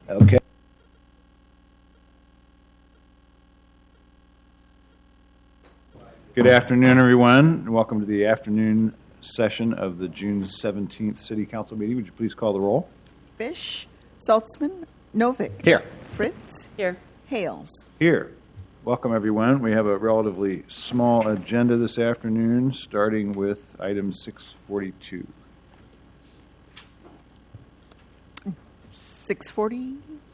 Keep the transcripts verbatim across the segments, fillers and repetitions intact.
Okay. Good afternoon, everyone. Welcome to the afternoon session of the June seventeenth City Council meeting. Would you please call the roll? Fish, Saltzman, Novick. Here. Fritz. Here. Hales. Here. Welcome, everyone. We have a relatively small agenda this afternoon, starting with item six forty-two. six forty?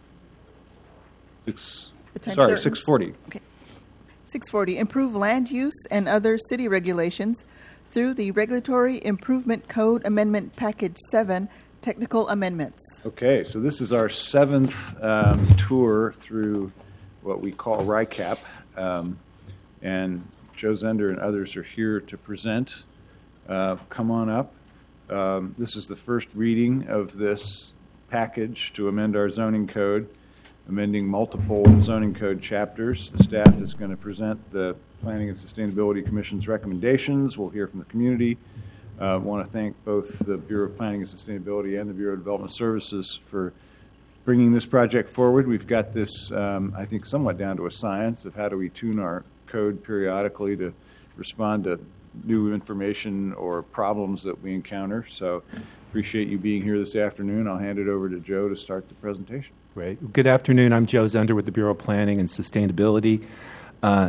Six, The time sorry, certain? six forty. Okay. six forty, improve land use and other city regulations through the Regulatory Improvement Code Amendment Package seven, technical amendments. Okay, so this is our seventh um, tour through what we call R I CAP, um, and Joe Zender and others are here to present. Uh, come on up. Um, this is the first reading of this package to amend our zoning code, amending multiple zoning code chapters. The staff is going to present the Planning and Sustainability Commission's recommendations. We'll hear from the community. I uh, want to thank both the Bureau of Planning and Sustainability and the Bureau of Development Services for bringing this project forward. We've got this, um, I think, somewhat down to a science of how do we tune our code periodically to respond to new information or problems that we encounter. So appreciate you being here this afternoon. I'll hand it over to Joe to start the presentation. Great. Good afternoon. I'm Joe Zender with the Bureau of Planning and Sustainability. Uh,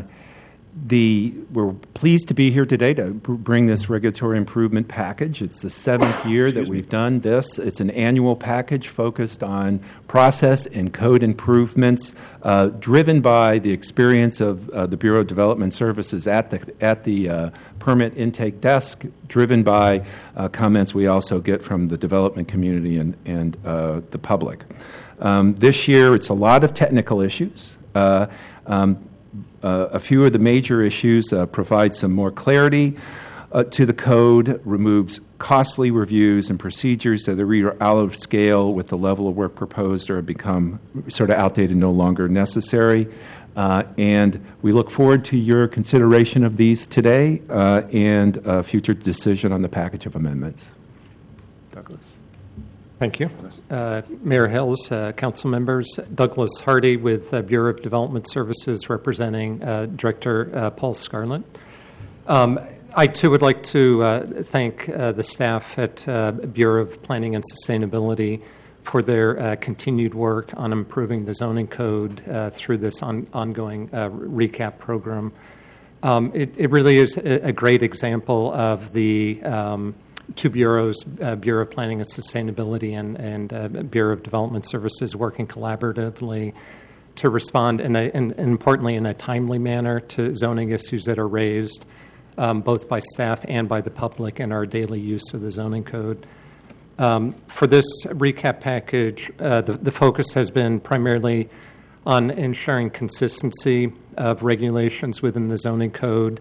the we're pleased to be here today to bring this regulatory improvement package. It's the seventh year that we've done this. It's an annual package focused on process and code improvements, uh, driven by the experience of uh, the Bureau of Development Services at the at the uh, permit intake desk, driven by uh, comments we also get from the development community and and uh, the public. Um, this year, it's a lot of technical issues. Uh, um, uh, a few of the major issues uh, provide some more clarity uh, to the code, removes costly reviews and procedures that are either out of scale with the level of work proposed or have become sort of outdated, no longer necessary. Uh, and we look forward to your consideration of these today uh, and a future decision on the package of amendments. Douglas. Thank you. Uh, Mayor Hills, uh, council members, Douglas Hardy with uh, Bureau of Development Services representing uh, Director uh, Paul Scarlett. Um, I, too, would like to uh, thank uh, the staff at uh, Bureau of Planning and Sustainability for their uh, continued work on improving the zoning code uh, through this on, ongoing uh, recap program. Um, it, it really is a, a great example of the um, two bureaus, uh, Bureau of Planning and Sustainability and, and uh, Bureau of Development Services, working collaboratively to respond, in a, and, and importantly, in a timely manner to zoning issues that are raised um, both by staff and by the public in our daily use of the zoning code. Um, for this recap package, uh, the, the focus has been primarily on ensuring consistency of regulations within the zoning code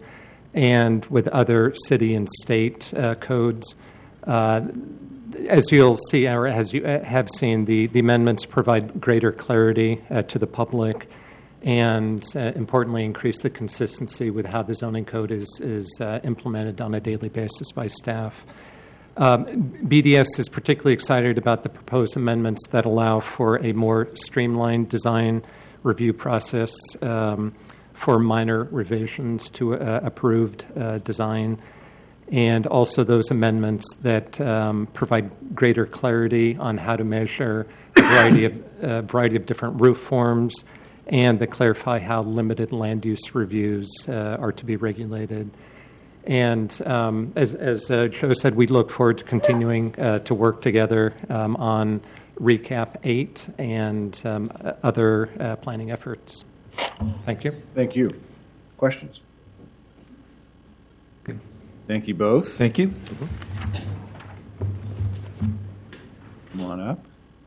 and with other city and state uh, codes. Uh, as you'll see, or as you have seen, the, the amendments provide greater clarity uh, to the public and, uh, importantly, increase the consistency with how the zoning code is, is uh, implemented on a daily basis by staff. Um, B D S is particularly excited about the proposed amendments that allow for a more streamlined design review process um, for minor revisions to uh, approved uh, design, and also those amendments that um, provide greater clarity on how to measure a variety of, uh, variety of different roof forms and that clarify how limited land use reviews uh, are to be regulated. And um, as, as uh, Joe said, we look forward to continuing uh, to work together um, on Recap eight and um, other uh, planning efforts. Thank you. Thank you. Questions? Okay. Thank you both. Thank you. Come on up.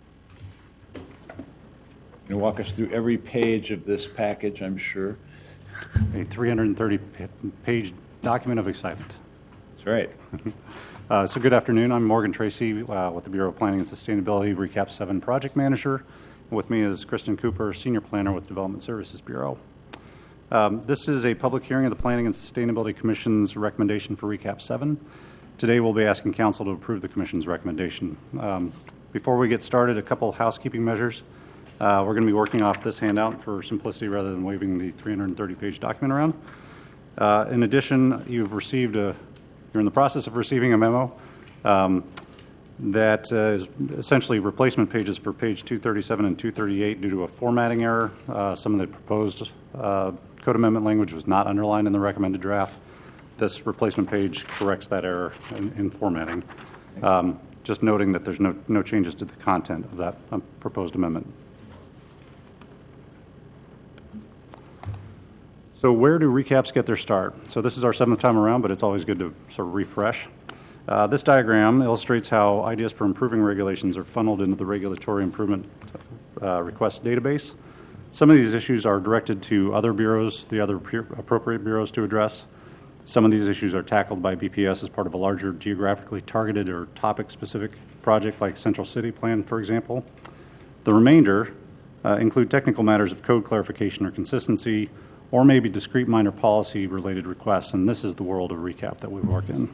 You're going to walk us through every page of this package, I'm sure. A three hundred thirty page document of excitement. That's right. uh, so good afternoon. I'm Morgan Tracy uh, with the Bureau of Planning and Sustainability, Recap seven Project Manager. And with me is Kristen Cooper, Senior Planner with Development Services Bureau. Um, this is a public hearing of the Planning and Sustainability Commission's recommendation for Recap seven. Today we'll be asking Council to approve the Commission's recommendation. Um, before we get started, a couple of housekeeping measures. Uh, we're going to be working off this handout for simplicity rather than waving the three hundred thirty page document around. Uh, in addition, you've received a, you're in the process of receiving a memo um, that uh, is essentially replacement pages for page two thirty-seven and two thirty-eight due to a formatting error. Uh, some of the proposed uh, code amendment language was not underlined in the recommended draft. This replacement page corrects that error in, in formatting. Um, just noting that there's no, no changes to the content of that um, proposed amendment. So where do recaps get their start? So this is our seventh time around, but it's always good to sort of refresh. Uh, this diagram illustrates how ideas for improving regulations are funneled into the regulatory improvement uh, request database. Some of these issues are directed to other bureaus, the other appropriate bureaus to address. Some of these issues are tackled by B P S as part of a larger geographically targeted or topic-specific project like Central City Plan, for example. The remainder uh, include technical matters of code clarification or consistency, or maybe discrete minor policy-related requests, and this is the world of recap that we work in.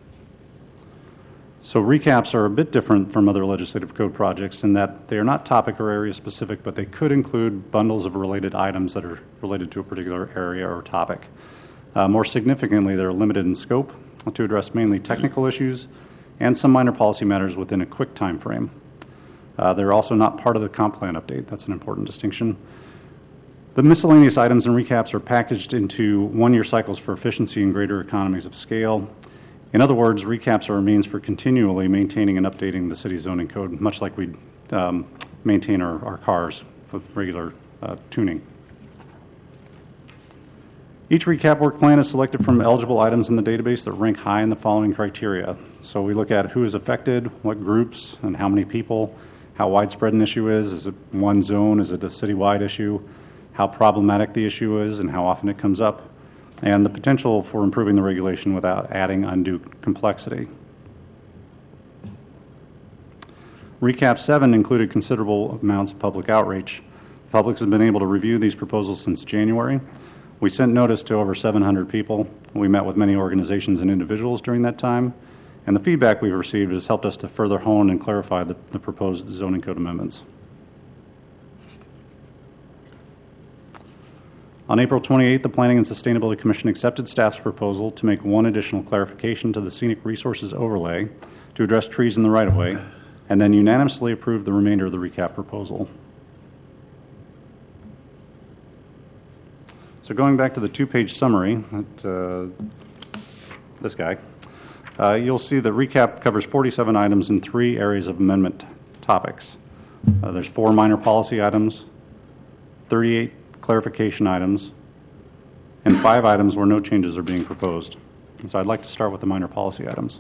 So recaps are a bit different from other legislative code projects in that they are not topic or area specific, but they could include bundles of related items that are related to a particular area or topic. Uh, more significantly, they're limited in scope to address mainly technical issues and some minor policy matters within a quick time frame. Uh, they're also not part of the comp plan update. That's an important distinction. The miscellaneous items and recaps are packaged into one-year cycles for efficiency and greater economies of scale. In other words, recaps are a means for continually maintaining and updating the city zoning code, much like we um, maintain our, our cars for regular uh, tuning. Each recap work plan is selected from eligible items in the database that rank high in the following criteria. So we look at who is affected, what groups, and how many people, how widespread an issue is. Is it one zone? Is it a citywide issue? How problematic the issue is and how often it comes up, and the potential for improving the regulation without adding undue complexity. Recap seven included considerable amounts of public outreach. The public has been able to review these proposals since January. We sent notice to over seven hundred people. We met with many organizations and individuals during that time, and the feedback we've received has helped us to further hone and clarify the, the proposed zoning code amendments. On April twenty-eighth, the Planning and Sustainability Commission accepted staff's proposal to make one additional clarification to the scenic resources overlay to address trees in the right-of-way, and then unanimously approved the remainder of the recap proposal. So going back to the two-page summary, at, uh, this guy, uh, you'll see that recap covers forty-seven items in three areas of amendment topics. Uh, there's four minor policy items, thirty-eight clarification items, and five items where no changes are being proposed. And so I'd like to start with the minor policy items.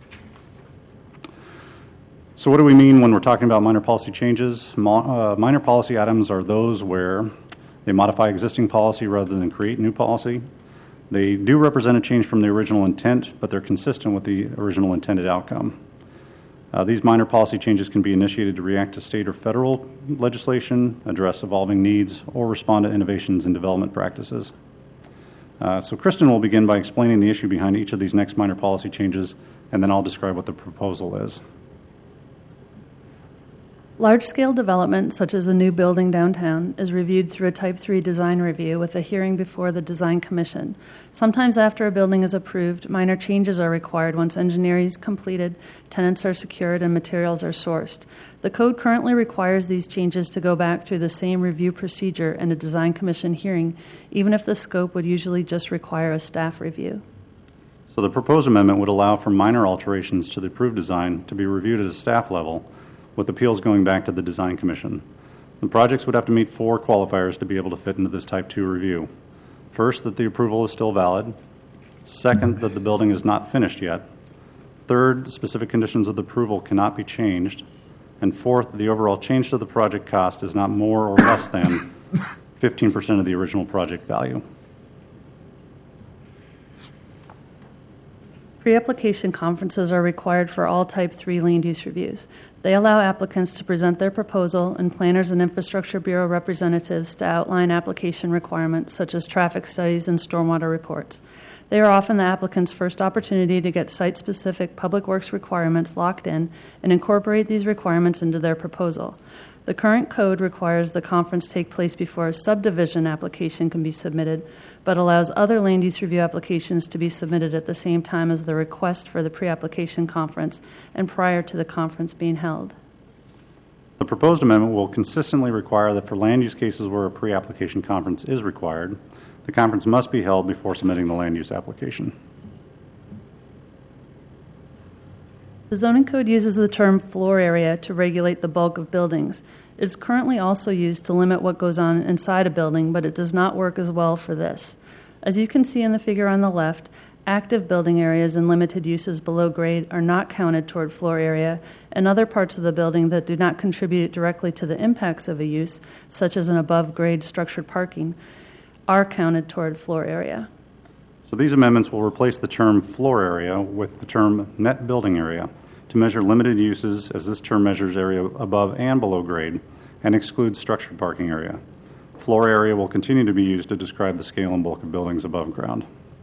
So what do we mean when we're talking about minor policy changes? Mo- uh, minor policy items are those where they modify existing policy rather than create new policy. They do represent a change from the original intent, but they're consistent with the original intended outcome. Uh, these minor policy changes can be initiated to react to state or federal legislation, address evolving needs, or respond to innovations in development practices. Uh, so Kristen will begin by explaining the issue behind each of these next minor policy changes, and then I'll describe what the proposal is. Large-scale development, such as a new building downtown, is reviewed through a Type three design review with a hearing before the Design Commission. Sometimes after a building is approved, minor changes are required once engineering is completed, tenants are secured, and materials are sourced. The code currently requires these changes to go back through the same review procedure and a Design Commission hearing, even if the scope would usually just require a staff review. So the proposed amendment would allow for minor alterations to the approved design to be reviewed at a staff level, with appeals going back to the Design Commission. The projects would have to meet four qualifiers to be able to fit into this Type two review. First, that the approval is still valid. Second, that the building is not finished yet. Third, specific conditions of the approval cannot be changed. And fourth, the overall change to the project cost is not more or less than fifteen percent of the original project value. Pre-application conferences are required for all Type three land use reviews. They allow applicants to present their proposal and planners and infrastructure bureau representatives to outline application requirements such as traffic studies and stormwater reports. They are often the applicant's first opportunity to get site-specific public works requirements locked in and incorporate these requirements into their proposal. The current code requires the conference take place before a subdivision application can be submitted, but allows other land use review applications to be submitted at the same time as the request for the pre-application conference and prior to the conference being held. The proposed amendment will consistently require that for land use cases where a pre-application conference is required, the conference must be held before submitting the land use application. The zoning code uses the term floor area to regulate the bulk of buildings. It is currently also used to limit what goes on inside a building, but it does not work as well for this. As you can see in the figure on the left, active building areas and limited uses below grade are not counted toward floor area, and other parts of the building that do not contribute directly to the impacts of a use, such as an above-grade structured parking, are counted toward floor area. So these amendments will replace the term floor area with the term net building area to measure limited uses, as this term measures area above and below grade and excludes structured parking area. Floor area will continue to be used to describe the scale and bulk of buildings above ground.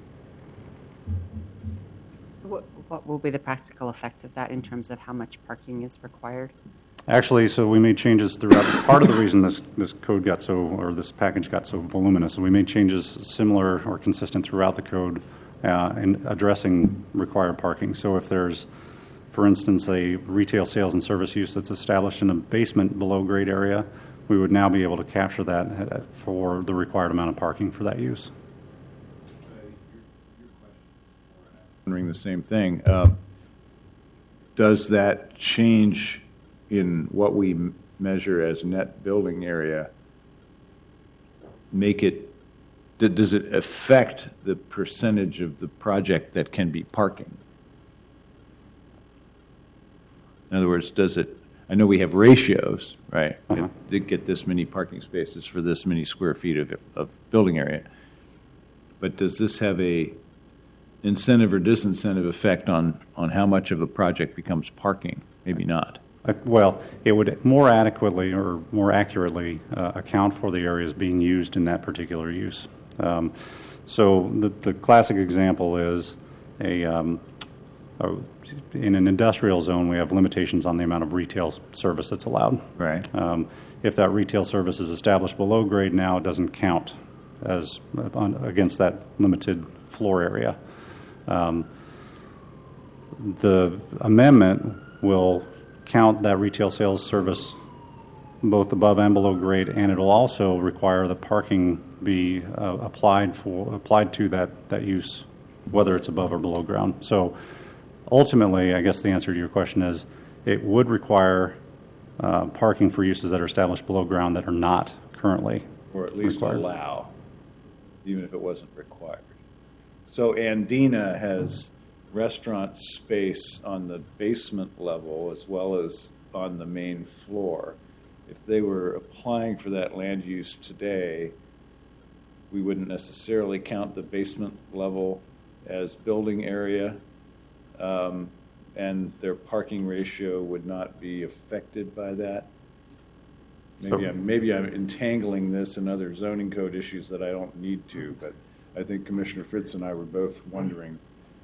What, what will be the practical effect of that in terms of how much parking is required? Actually, so we made changes throughout. Part of the reason this, this code got so, or this package got so voluminous, we made changes similar or consistent throughout the code uh, in addressing required parking. So if there's, for instance, a retail sales and service use that's established in a basement below grade area, we would now be able to capture that for the required amount of parking for that use. Wondering the same thing. Uh, does that change in what we m- measure as net building area make it, d- does it affect the percentage of the project that can be parking? In other words, does it, I know we have ratios, right? Uh-huh. It, it get this many parking spaces for this many square feet of, of building area. But does this have a incentive or disincentive effect on, on how much of a project becomes parking? Maybe not. Uh, well, it would more adequately or more accurately uh, account for the areas being used in that particular use. Um, so the, the classic example is a, um, a in an industrial zone, we have limitations on the amount of retail service that's allowed. Right. Um, if that retail service is established below grade now, it doesn't count as on, against that limited floor area. Um, the amendment will count that retail sales service both above and below grade, and it'll also require that parking be uh, applied for applied to that, that use, whether it's above or below ground. So ultimately, I guess the answer to your question is it would require uh, parking for uses that are established below ground that are not currently Or at least required. allow, even if it wasn't required. So Andina has restaurant space on the basement level as well as on the main floor. If they were applying for that land use today, we wouldn't necessarily count the basement level as building area, um, and their parking ratio would not be affected by that. Maybe So- I'm, maybe I'm entangling this in other zoning code issues that I don't need to, but I think Commissioner Fritz and I were both wondering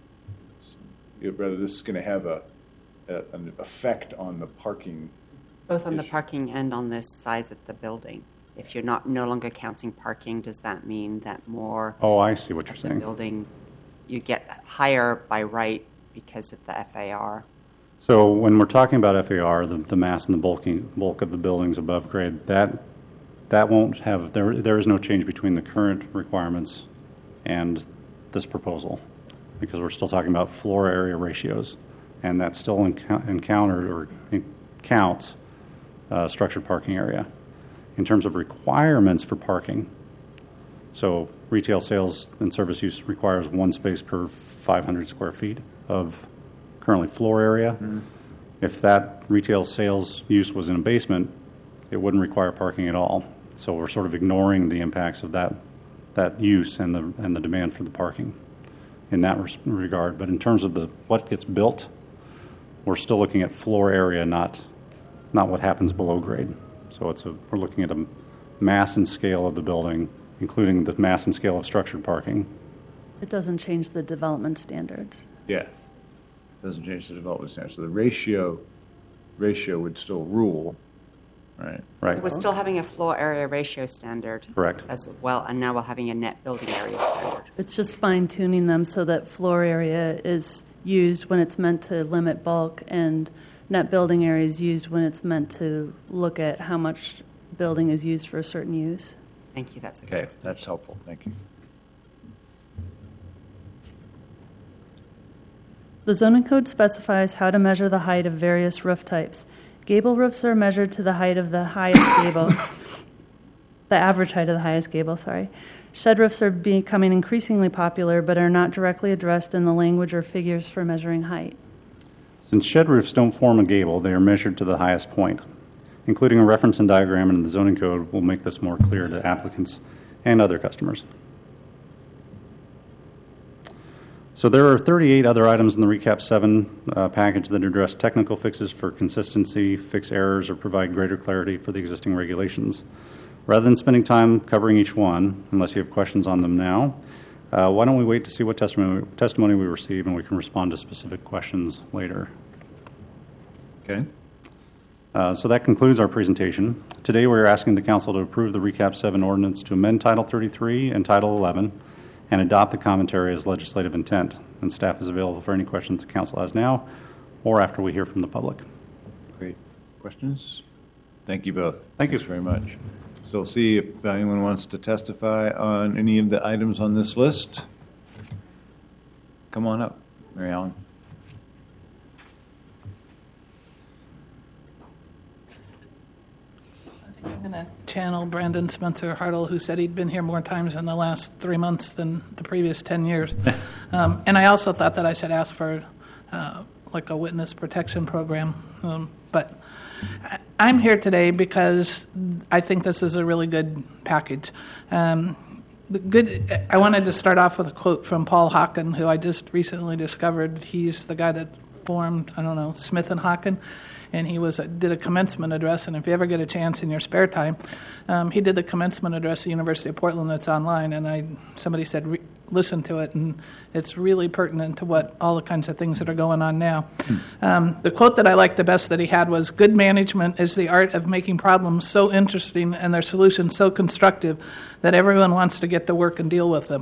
whether this is going to have a, a an effect on the parking. Both on the issue. parking and on the size of the building. If you're not no longer counting parking, does that mean that more Oh, I see what you're of the saying. building, you get higher by right because of the F A R? So when we're talking about F A R, the, the mass and the bulking, bulk of the buildings above grade, that that won't have, there, there is no change between the current requirements and this proposal, because we're still talking about floor area ratios, and that still encou- encountered or in- counts uh, structured parking area. In terms of requirements for parking, so retail sales and service use requires one space per five hundred square feet of currently floor area. Mm-hmm. If that retail sales use was in a basement, it wouldn't require parking at all. So we're sort of ignoring the impacts of that that use and the and the demand for the parking in that res- regard. But in terms of the what gets built, we're still looking at floor area, not not what happens below grade. So it's a we're looking at a mass and scale of the building, including the mass and scale of structured parking. It doesn't change the development standards. Yeah, doesn't change the development standard. So the ratio ratio would still rule, Right. Right. We're still having a floor area ratio standard. Correct. As well, and now we're having a net building area standard. It's just fine tuning them so that floor area is used when it's meant to limit bulk, and net building area is used when it's meant to look at how much building is used for a certain use. Thank you. That's a Okay, good that's helpful. Thank you. The zoning code specifies how to measure the height of various roof types. Gable roofs are measured to the height of the highest gable, the average height of the highest gable, sorry. Shed roofs are becoming increasingly popular, but are not directly addressed in the language or figures for measuring height. Since shed roofs don't form a gable, they are measured to the highest point. Including a reference and diagram in the zoning code will make this more clear to applicants and other customers. So there are thirty-eight other items in the Recap seven uh, package that address technical fixes for consistency, fix errors, or provide greater clarity for the existing regulations. Rather than spending time covering each one, unless you have questions on them now, uh, why don't we wait to see what testimony, testimony we receive, and we can respond to specific questions later. Okay. Uh, so that concludes our presentation. Today we are asking the Council to approve the Recap seven ordinance to amend Title thirty-three and Title eleven and adopt the commentary as legislative intent. And staff is available for any questions the Council has now or after we hear from the public. Great. Questions? Thank you both. Thank you. Thanks very much. So we'll see if anyone wants to testify on any of the items on this list. Come on up, Mary Ellen. I'm going to channel Brandon Spencer Hartle, who said he'd been here more times in the last three months than the previous ten years. um, and I also thought that I should ask for uh, like a witness protection program. Um, but I'm here today because I think this is a really good package. Um, the good. I wanted to start off with a quote from Paul Hawken, who I just recently discovered. He's the guy that formed, I don't know, Smith and Hawken. And he was did a commencement address, and if you ever get a chance in your spare time, um, he did the commencement address at the University of Portland that's online, and I somebody said, re- listen to it, and it's really pertinent to what all the kinds of things that are going on now. Um, the quote that I liked the best that he had was, good management is the art of making problems so interesting and their solutions so constructive that everyone wants to get to work and deal with them.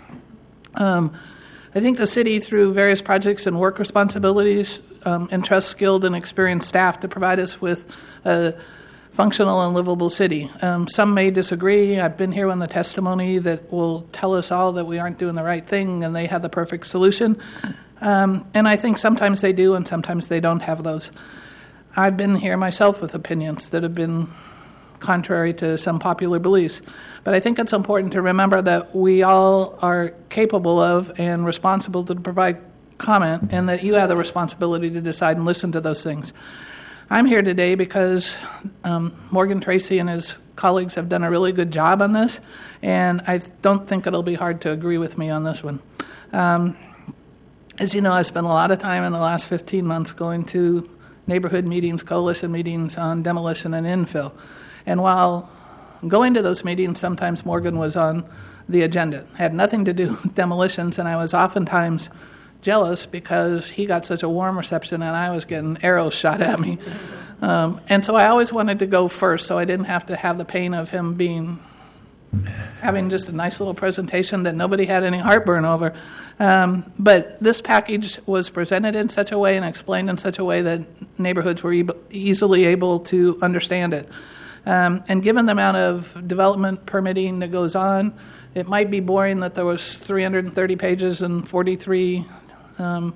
Um, I think the city, through various projects and work responsibilities, um, entrusts skilled and experienced staff to provide us with a functional and livable city. Um, some may disagree. I've been here on the testimony that will tell us all that we aren't doing the right thing and they have the perfect solution. Um, and I think sometimes they do and sometimes they don't have those. I've been here myself with opinions that have been contrary to some popular beliefs. But I think it's important to remember that we all are capable of and responsible to provide comment, and that you have the responsibility to decide and listen to those things. I'm here today because um, Morgan Tracy and his colleagues have done a really good job on this, and I don't think it'll be hard to agree with me on this one. Um, as you know, I've spent a lot of time in the last fifteen months going to neighborhood meetings, coalition meetings on demolition and infill. And while going to those meetings, sometimes Morgan was on the agenda. It had nothing to do with demolitions, and I was oftentimes jealous because he got such a warm reception and I was getting arrows shot at me. Um, and so I always wanted to go first so I didn't have to have the pain of him being having just a nice little presentation that nobody had any heartburn over. Um, but this package was presented in such a way and explained in such a way that neighborhoods were e- easily able to understand it. Um, and given the amount of development permitting that goes on, it might be boring that there was three hundred thirty pages and forty-three um,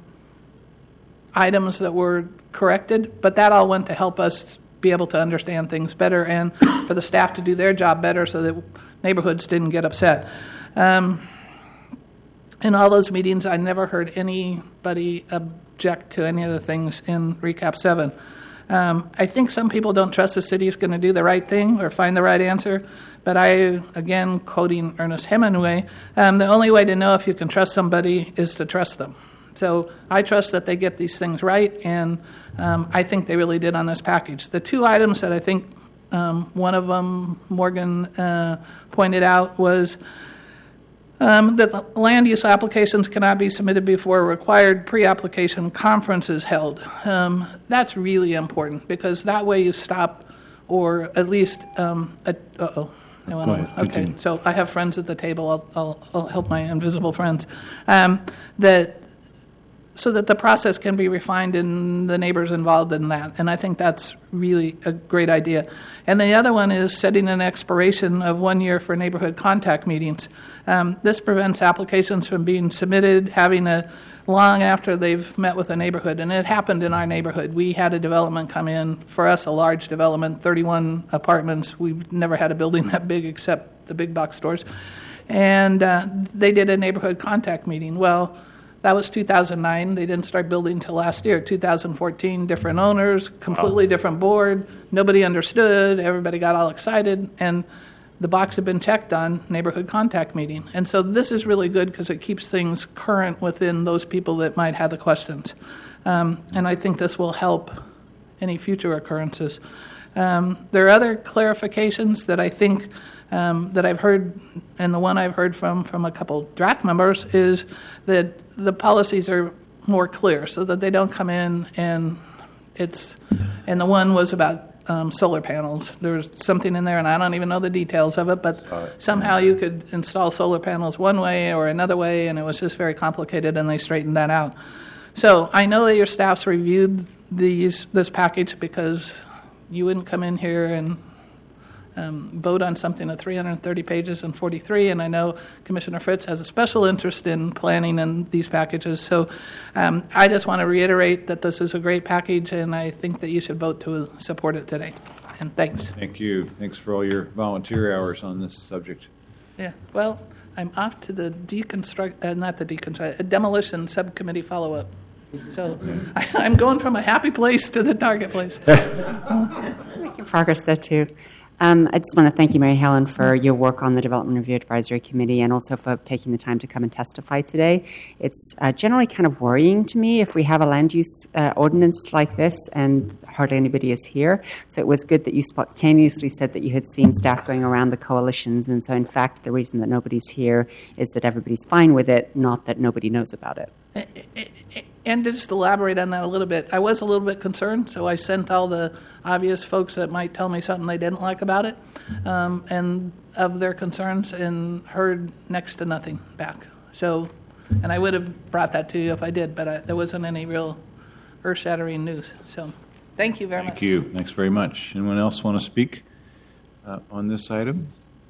items that were corrected, but that all went to help us be able to understand things better and for the staff to do their job better so that neighborhoods didn't get upset. Um, in all those meetings, I never heard anybody object to any of the things in Recap seven. Um, I think some people don't trust the city is going to do the right thing or find the right answer, but I, again, quoting Ernest Hemingway, um, the only way to know if you can trust somebody is to trust them. So I trust that they get these things right, and um, I think they really did on this package. The two items that I think um, one of them, Morgan uh, pointed out, was Um, that land use applications cannot be submitted before a required pre-application conference is held. Um, that's really important because that way you stop or at least, um, a, uh-oh. I went Go on. ahead, Okay, continue. so I have friends at the table. I'll, I'll, I'll help my invisible friends. Um, that so that the process can be refined and the neighbors involved in that. And I think that's really a great idea. And the other one is setting an expiration of one year for neighborhood contact meetings. Um, this prevents applications from being submitted, having a long after they've met with a neighborhood. And it happened in our neighborhood. We had a development come in, for us a large development, thirty-one apartments. We've never had a building that big except the big box stores. And uh, they did a neighborhood contact meeting. Well, that was two thousand nine. They didn't start building until last year, two thousand fourteen. Different owners, completely different board. Nobody understood. Everybody got all excited. And the box had been checked on neighborhood contact meeting. And so this is really good because it keeps things current within those people that might have the questions. Um, and I think this will help any future occurrences. Um, there are other clarifications that I think um, that I've heard, and the one I've heard from, from a couple D R A C members is that the policies are more clear so that they don't come in and it's, and the one was about um, solar panels. There's something in there, and I don't even know the details of it, but somehow you could install solar panels one way or another way, and it was just very complicated, and they straightened that out. So I know that your staff's reviewed these this package because you wouldn't come in here and um, vote on something at three hundred thirty pages and forty-three, and I know Commissioner Fritz has a special interest in planning in these packages. So um, I just want to reiterate that this is a great package, and I think that you should vote to support it today. And thanks. Thank you. Thanks for all your volunteer hours on this subject. Yeah, well, I'm off to the deconstruct, uh, not the deconstruct, uh, demolition subcommittee follow-up. So I, I'm going from a happy place to the target place. Making progress there, too. Um, I just want to thank you, Mary Helen, for your work on the Development Review Advisory Committee and also for taking the time to come and testify today. It's uh, generally kind of worrying to me if we have a land use uh, ordinance like this and hardly anybody is here. So it was good that you spontaneously said that you had seen staff going around the coalitions. And so, in fact, the reason that nobody's here is that everybody's fine with it, not that nobody knows about it. And to just elaborate on that a little bit, I was a little bit concerned, so I sent all the obvious folks that might tell me something they didn't like about it um, and of their concerns and heard next to nothing back. So, and I would have brought that to you if I did, but I, there wasn't any real earth-shattering news. So thank you very Thank much. Thank you. Thanks very much. Anyone else want to speak uh, on this item?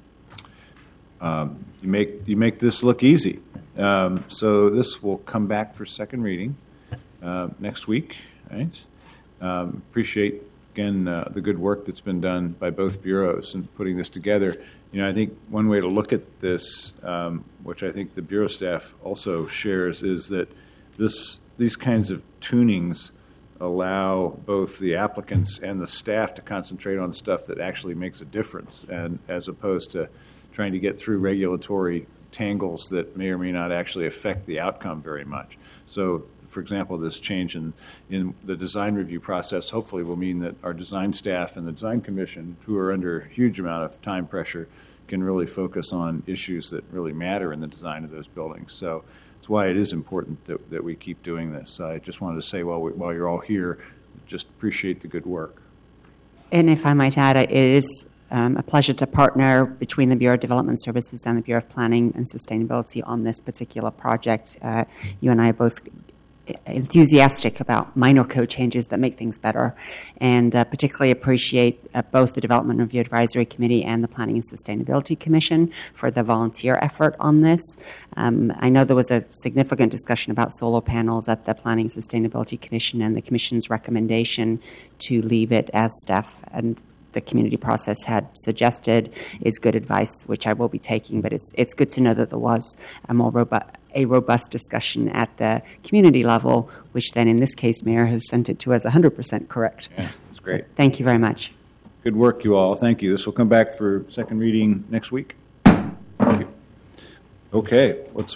Um, you make you make this look easy. Um, so this will come back for second reading uh, next week. Right? Um, appreciate again uh, the good work that's been done by both bureaus in putting this together. You know, I think one way to look at this, um, which I think the bureau staff also shares, is that this these kinds of tunings allow both the applicants and the staff to concentrate on stuff that actually makes a difference, and as opposed to trying to get through regulatory tangles that may or may not actually affect the outcome very much. So, for example, this change in, in the design review process hopefully will mean that our design staff and the design commission, who are under a huge amount of time pressure, can really focus on issues that really matter in the design of those buildings. So that's why it is important that, that we keep doing this. I just wanted to say while, we, while you're all here, just appreciate the good work. And if I might add, it is Um, a pleasure to partner between the Bureau of Development Services and the Bureau of Planning and Sustainability on this particular project. Uh, you and I are both enthusiastic about minor code changes that make things better, and uh, particularly appreciate uh, both the Development Review Advisory Committee and the Planning and Sustainability Commission for the volunteer effort on this. Um, I know there was a significant discussion about solar panels at the Planning and Sustainability Commission, and the Commission's recommendation to leave it as staff and the community process had suggested is good advice, which I will be taking. But it's it's good to know that there was a more robust a robust discussion at the community level, which then in this case, Mayor has sent it to us one hundred percent correct. Yeah, that's great. So thank you very much. Good work, you all. Thank you. This will come back for second reading next week. Thank you. Okay, let's